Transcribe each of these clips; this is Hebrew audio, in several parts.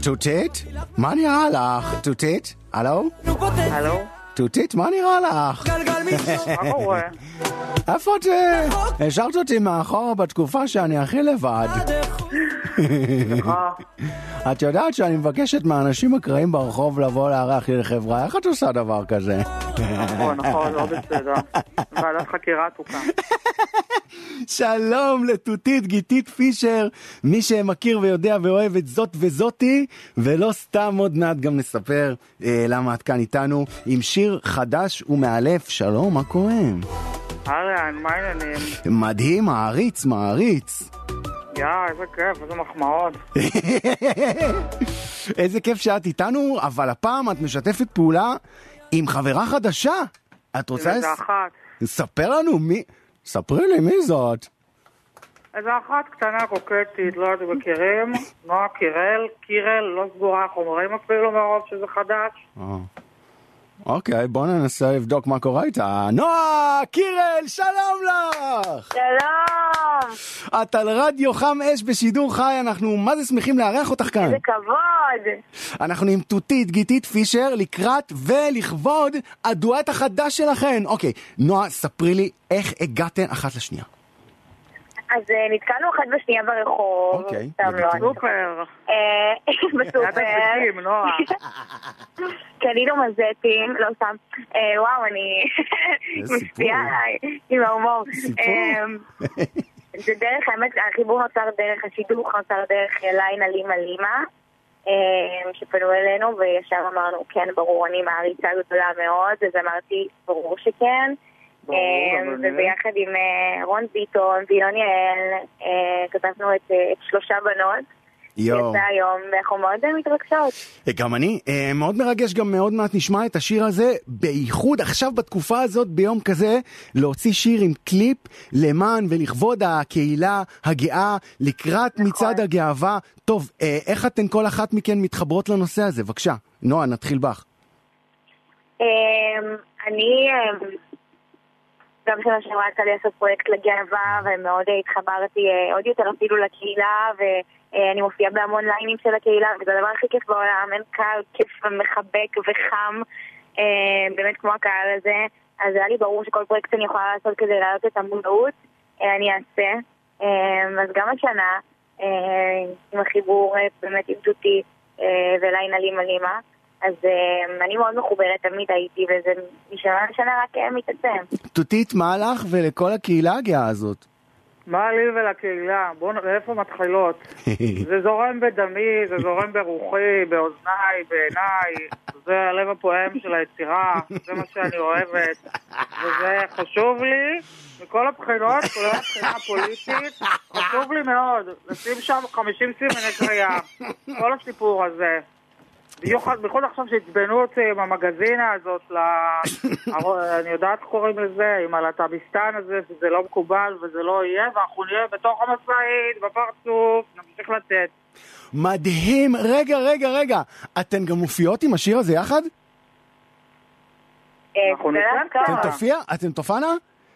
תותית? מה נראה לך? תותית? הלו? הלו? תותית, מה נראה לך? מה קורה? איפה את? השארת אותי מאחור בתקופה שאני הכי לבד. את יודעת שאני מבקשת מהאנשים הקראים ברחוב לבוא לארח לי לחברה. איך את עושה דבר כזה? נכון, לא בסדר. ועדת חקירה תוקם. שלום לתותית גיתית פישר, מי שמכיר ויודע ואוהב את זאת וזאתי, ולא סתם עוד מעט גם נספר למה את כאן איתנו עם שיר חדש ומאלף. שלום, מה קורה? אהלן, מה העניינים? מדהים, מעריץ. איזה כיף, איזה מחמאות. איזה כיף שאת איתנו, אבל הפעם את משתפת פעולה עם חברה חדשה. את רוצה... איזה אחת. ספר לנו מי... ספרי לי מי זאת. איזה אחת קטנה קוקטית, לא יודעת מכירים. נועה קירל, לא סגורה חומרים אפילו מרוב שזה חדש. אוקיי, בוא ננסה לבדוק מה קורה איתה. נועה קירל, שלום לך! שלום! את על רדיו חם אש בשידור חי, אנחנו מה זה שמחים לארח אותך כאן. איזה כבוד! אנחנו עם תותית גיתית פישר לקראת ולכבוד הדואט החדש שלכן. אוקיי, נועה, ספרי לי איך הגעתן אחת לשנייה. אז נתקענו אחת בשנייה ברחוב. אוקיי. בסופר. בסופר. נועה. קנינו מזטים, לא סתם. וואו, אני משפיעה עם ההומור. זה דרך, האמת, החיבור נוצר דרך, השידוך נוצר דרך ליין לימה, שפנו אלינו וישר אמרנו, כן, ברור, אני מעריצה גדולה מאוד, אז אמרתי, ברור שכן. וביחד עם רון ביטון וילון יעל כתבנו את 3 בנות. יצא היום ואנחנו מאוד מתרגשות. גם אני, מאוד מרגש, גם מאוד מעט נשמע את השיר הזה, בייחוד עכשיו בתקופה הזאת ביום כזה, להוציא שיר עם קליפ למען ולכבוד הקהילה הגאה לקראת מצעד הגאווה. טוב, איך אתן כל אחת מכן מתחברות לנושא הזה? בבקשה, נועה, נתחיל בך. אני גם שנה שעברה יצא לי לעשות פרויקט לגאווה, ומאוד התחברתי עוד יותר אפילו לקהילה, ואני מופיעה בהמון ליינים של הקהילה, וזה הדבר הכי כיף בעולם, אין קהל כיף ומחבק וחם, באמת כמו הקהל הזה. אז היה לי ברור שכל פרויקט אני יכולה לעשות כדי להעלות את המודעות, אני אעשה. אז גם השנה, עם החיבור באמת עם תותית וליין לימה, אז אני מאוד מחוברת, תמיד הייתי, וזה משנה לשנה רק מתעצם. תותית, מה לך ולכל הקהילה הגאה הזאת? מה לי ולקהילה? בואו נראה איפה מתחילות. זה זורם בדמי, זה זורם ברוחי, באוזניי, בעיניי. זה הלב הפועם של היצירה, זה מה שאני אוהבת. וזה חשוב לי, מכל הבחינות, כולל הבחינה הפוליטית, חשוב לי מאוד. לשים שם 50 סימני קריאה. כל הסיפור הזה. בייחוד עכשיו שהצבנו אותי עם המגזינה הזאת, אני יודעת קוראים לזה, עם הלטביסטן הזה, שזה לא מקובל וזה לא יהיה, ואנחנו נהיה בתוך המשאית, בפרצוף, נמשיך לתת. מדהים, רגע, אתן גם מופיעות עם השיר הזה יחד? אנחנו ניתן. אתן תופענה?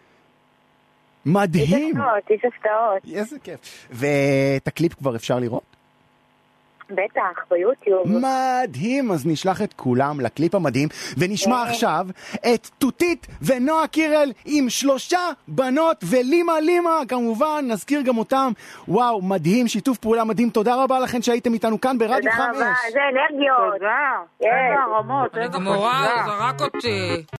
מדהים. יש הפתעות. איזה כיף. ואת הקליפ כבר אפשר לראות? בטח, ביוטיוב. מדהים, אז נשלח את כולם לקליפ המדהים, ונשמע עכשיו את תותית ונועה קירל עם 3 בנות ולימה, כמובן, נזכיר גם אותם. וואו, מדהים, שיתוף פעולה מדהים, תודה רבה לכם שהייתם איתנו כאן ברדיו 5. תודה רבה, זה אנרגיות. תודה, איזה הרמות, אני גמורה, זרק אותי.